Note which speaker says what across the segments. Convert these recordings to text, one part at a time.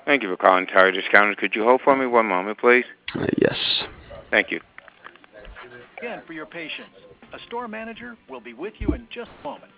Speaker 1: Thank you for calling Tire Discounters. Could you hold for me one moment, please?
Speaker 2: Yes.
Speaker 1: Thank you.
Speaker 3: Again, for your patience. A store manager will be with you in just a moment.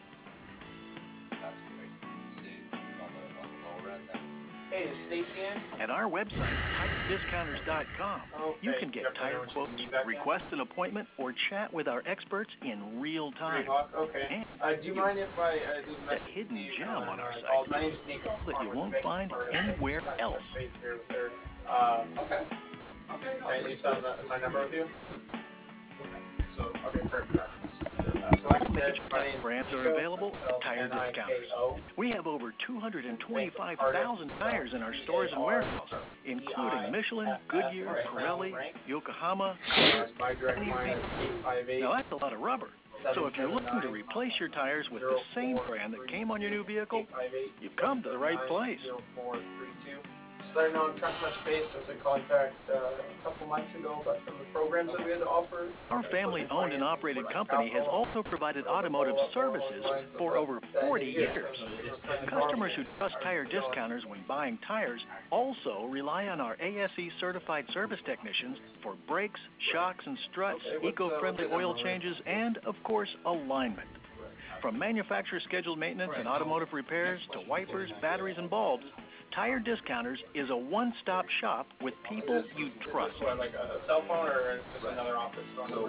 Speaker 4: Hey, is Stacy in?
Speaker 3: At our website, TireDiscounters.com, you can get tire quotes, request an appointment, or chat with our experts in real time.
Speaker 4: Okay.
Speaker 3: And
Speaker 4: Do you mind if I do the
Speaker 3: a
Speaker 4: message?
Speaker 3: hidden gem on our
Speaker 4: Oh,
Speaker 3: site
Speaker 4: my name's Nico.
Speaker 3: that you won't find anywhere else.
Speaker 4: Okay. Okay. Can I leave my number with you? So, okay, perfect. So like I said, my name's
Speaker 3: Brands are
Speaker 4: Nico,
Speaker 3: available at
Speaker 4: spelled
Speaker 3: Tire Discounters.
Speaker 4: Niko.
Speaker 3: We have over 225,000 tires in our stores and warehouses, including Michelin, Goodyear, Pirelli, Yokohama,
Speaker 4: My direct line is 858.
Speaker 3: Now that's a lot of rubber. So if you're looking to replace your tires with the same brand that came on your new vehicle, you've come to the right place.
Speaker 4: 0432. Starting on trying to touch base as a contact a couple months ago about some of the programs that we had to offer.
Speaker 3: Our family-owned and operated company has also provided automotive services for over 40 years. Customers who trust Tire Discounters when buying tires also rely on our ASE-certified service technicians for brakes, shocks and struts, eco-friendly oil changes, and, of course, alignment. From manufacturer-scheduled maintenance and automotive repairs to wipers, batteries, and bulbs, Tire Discounters is a one-stop shop with people you trust.
Speaker 4: Like a cell phone or just another office phone?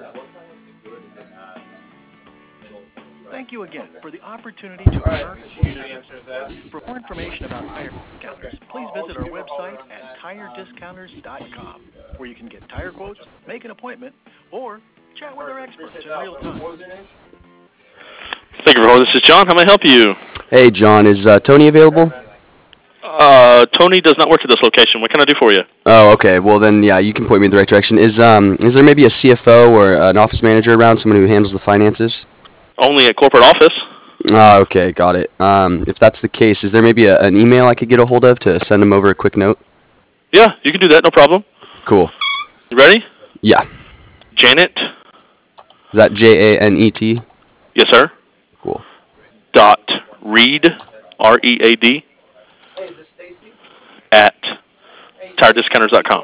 Speaker 3: Thank you again for the opportunity to earn business. For more information about Tire Discounters, please visit our website at TireDiscounters.com, where you can get tire quotes, make an appointment, or chat with our experts in real time.
Speaker 4: What was your name?
Speaker 5: Thank you for holding. This is John. How may I help you?
Speaker 2: Hey, John, is Tony available?
Speaker 5: Tony does not work at this location. What can I do for you?
Speaker 2: Oh, okay. Well, then, yeah, you can point me in the right direction. Is there maybe a CFO or an office manager around, someone who handles the finances?
Speaker 5: Only at corporate office.
Speaker 2: Oh, okay, got it. If that's the case, is there maybe an email I could get a hold of to send him over a quick note?
Speaker 5: Yeah, you can do that. No problem.
Speaker 2: Cool.
Speaker 5: You ready?
Speaker 2: Yeah.
Speaker 5: Janet.
Speaker 2: Is that Janet?
Speaker 5: Yes, sir.
Speaker 2: Cool.
Speaker 5: Dot Reed, R-E-A-D,
Speaker 4: Hey, is this Stacy?
Speaker 5: at TireDiscounters.com.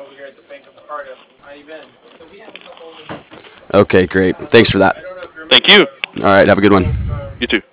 Speaker 2: Okay, great. Thanks for that.
Speaker 5: Thank you.
Speaker 2: All right, have a good one.
Speaker 5: You too.